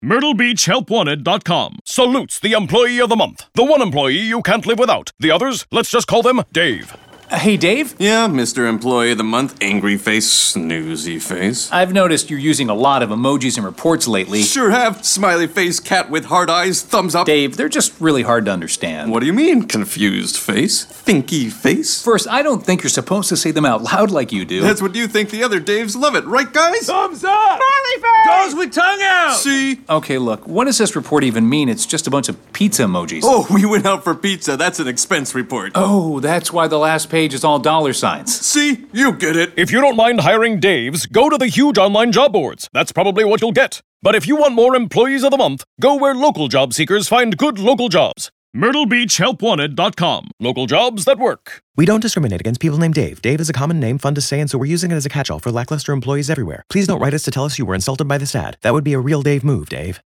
MyrtleBeachHelpWanted.com salutes the employee of the month. The one employee you can't live without. The others, let's just call them Dave. Hey, Dave? Yeah, Mr. Employee of the Month, angry face, snoozy face. I've noticed you're using a lot of emojis in reports lately. Sure have. Smiley face, cat with hard eyes, thumbs up. Dave, they're just really hard to understand. What do you mean, confused face? Thinky face? First, I don't think you're supposed to say them out loud like you do. That's what you think. The other Daves love it, right, guys? Thumbs up! Smiley face! Goes with tongue out! See? Okay, look, what does this report even mean? It's just a bunch of pizza emojis. Oh, we went out for pizza. That's an expense report. Oh, that's why the last page is all dollar signs. See? You get it. If you don't mind hiring Daves, go to the huge online job boards. That's probably what you'll get. But if you want more employees of the month, go where local job seekers find good local jobs. MyrtleBeachHelpWanted.com. Local jobs that work. We don't discriminate against people named Dave. Dave is a common name, fun to say, and so we're using it as a catch-all for lackluster employees everywhere. Please don't write us to tell us you were insulted by this ad. That would be a real Dave move, Dave.